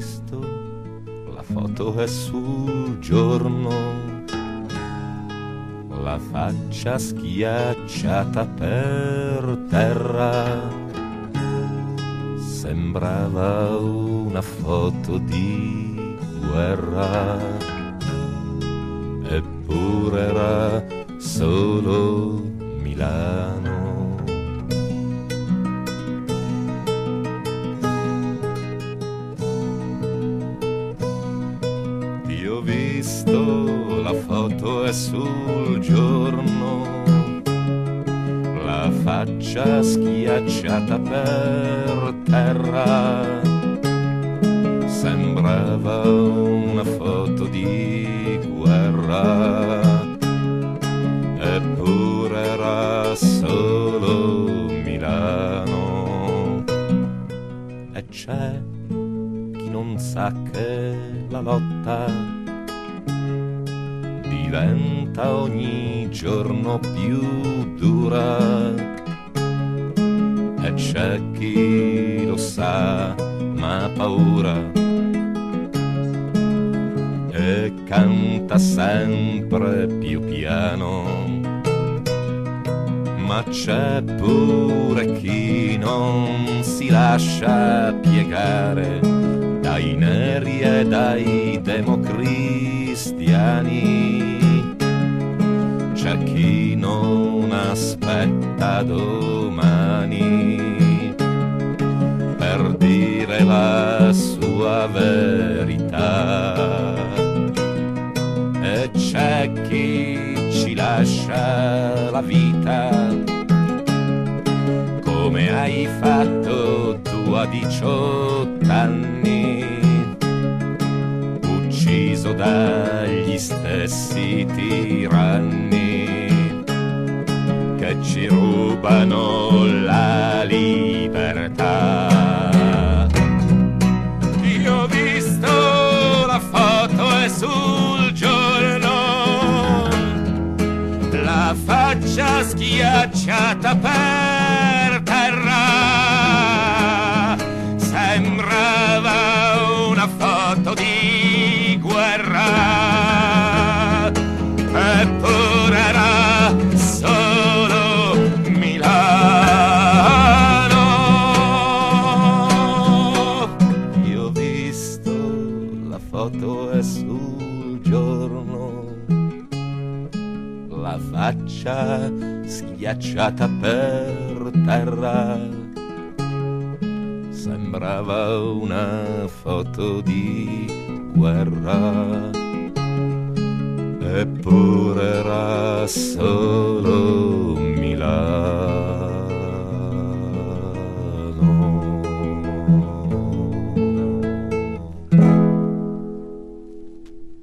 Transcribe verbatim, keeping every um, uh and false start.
visto, la foto è sul giorno, la faccia schiacciata per terra, sembrava una foto di guerra, eppure era solo Milano. Ti ho visto, la foto è sul giorno, la faccia schiacciata per terra, sembrava una foto di guerra, eppure era solo Milano. E c'è chi non sa che la lotta diventa ogni giorno più dura, e c'è chi lo sa ma ha paura e canta sempre più piano. Ma c'è pure chi non si lascia piegare dai neri e dai democristiani. C'è chi non aspetta domani per dire la sua verità, e c'è chi ci lascia la vita come hai fatto tu a diciotto anni, ucciso dagli stessi tiranni che ci rubano la libertà. Io ho visto, la foto è sul giorno, la faccia schiacciata per terra, sembrava una foto di guerra, eppure era solo Milano. Io ho visto, la foto è sul giorno, la faccia schiacciata per terra, sembrava una foto di guerra, eppure era solo